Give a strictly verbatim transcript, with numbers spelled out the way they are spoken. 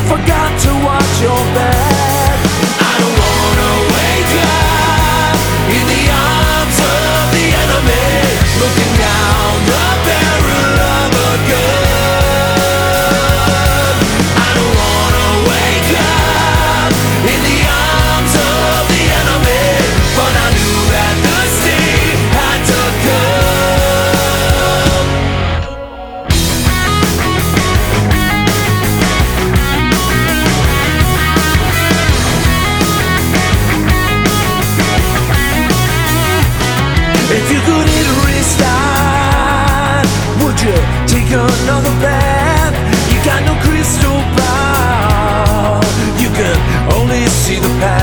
forgot to watch your back. I don't wanna wake up in the arms of the enemy, looking down the barrel of a gun. I don't wanna wake up in the arms of the enemy, but I knew that the sting had to come. If you could hit restart, would you take another path? You got no crystal ball, you can only see the path.